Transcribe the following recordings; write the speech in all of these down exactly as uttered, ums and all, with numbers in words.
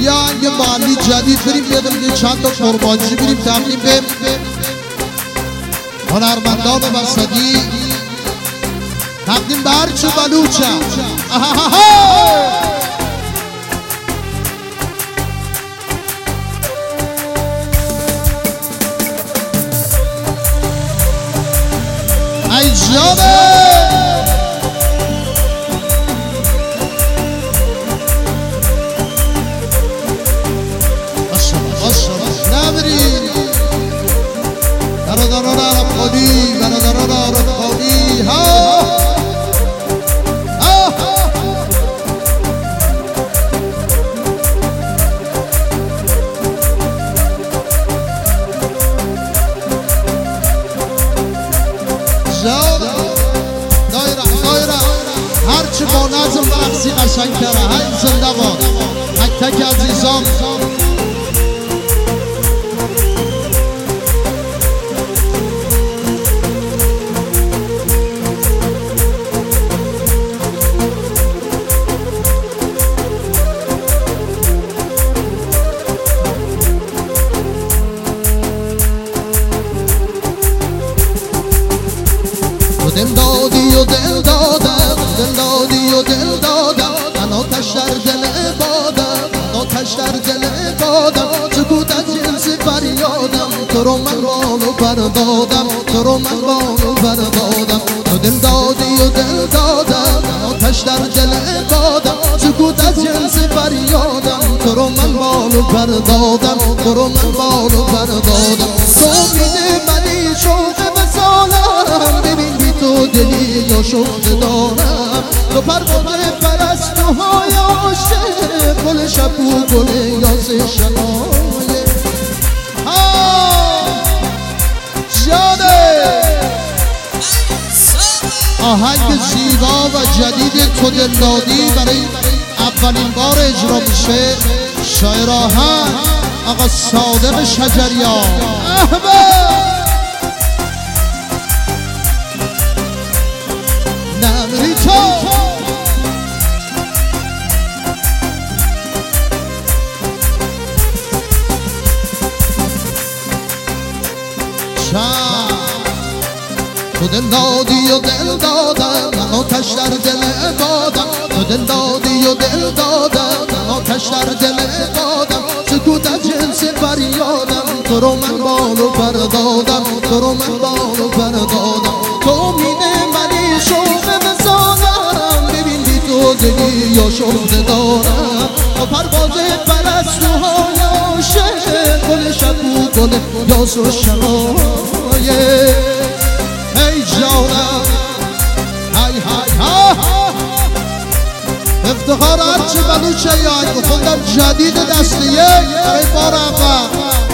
یه آهنگ محلی جدید بریم یه دونه چند تا قربانجی بریم تقدیم به هنرمندان وسطی، تقدیم به هرچه بلوچه. ای جانه برادران عرب خانی، برادران عرب خانی، ها ها جان دایره دایره هرچی با نظم برقصی قشنگ تره. های زنده باد تک تک عزیزان. دل دادی و دل دادم، دل دادی و دل دادم، من آتش در دل بادم، آتش در دل بادم، سکوت از جنس فریادم، تو رو من بالو بردادم، تو رو من بالو بردادم. تو دل دادی و دل دادم، من آتش در دل بادم، سکوت از جنس فریادم، تو رو من بالو بردادم، تو رو من بالو بردادم. تو میده منی شوق وصالم، ببین تو دلی یا شوق دارم، تو پروانه پرستوهای عاشق، گل شب و گل یاز شنایه. جانه آهنگ زیبا و جدید تو دل دادی برای اولین بار اجرا میشه. شاعر آهنگ آقا صادق شجریان. نمیری تو تو دل دادی و دل دادم، من آتش در دل بادم، تو دل دادی و دل دادم، من آتش در دل بادم، سکوت از جنس فریادم، تو رو من بالو بردادم، تو رو من بالو بردادم. تو میده منی شوق وصالم، ببین بی تو دلی یا شوق دارم، تو پرواز پرستوهای عاشق، گل شب و گل یاز و شنایه. ای جانم های های ها افتخار هرچه بلوچه یا اگه خوندم جدید دست یک برای بار اول.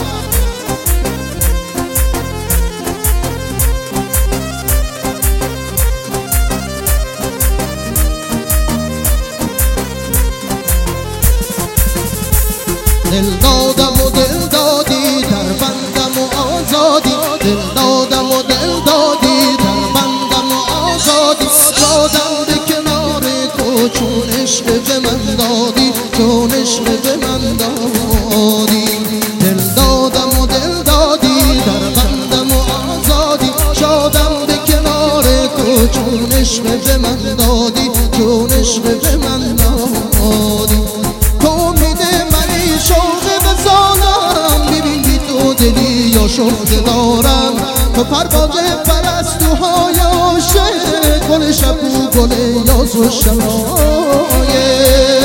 دل دادم و دل دادی در بندم و آزادی، دل دادم و دل دادی در بندم و آزادی، دادم به کنار تو چون عشق به من دادی، چون عشق به من دادی. دل دادم و دل دادی در بندم و آزادی، شادم به کنار تو چون عشق به من دادی، چون عشق به من دادی. تو میده منی شوق وصالم، ببین بی تو دلی یا شوق دارم، تو پرواز پرستوهای عاشق، گل شب و گل یاز و شنایه.